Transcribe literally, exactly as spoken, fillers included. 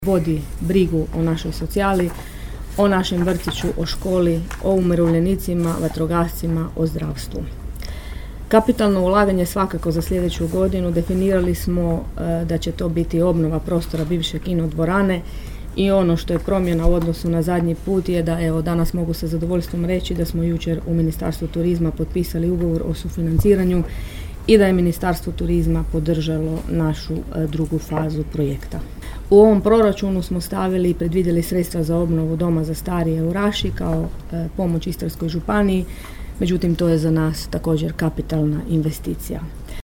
vodi brigu o našoj socijali, o našem vrtiću, o školi, o umirovljenicima, vatrogascima, o zdravstvu. Kapitalno ulaganje svakako za sljedeću godinu definirali smo e, da će to biti obnova prostora bivše kino dvorane i ono što je promjena u odnosu na zadnji put je da evo danas mogu sa zadovoljstvom reći da smo jučer u Ministarstvu turizma potpisali ugovor o sufinanciranju i da je Ministarstvo turizma podržalo našu e, drugu fazu projekta. U ovom proračunu smo stavili i predvidjeli sredstva za obnovu doma za starije u Raši kao e, pomoć Istarskoj županiji, međutim to je za nas također kapitalna investicija.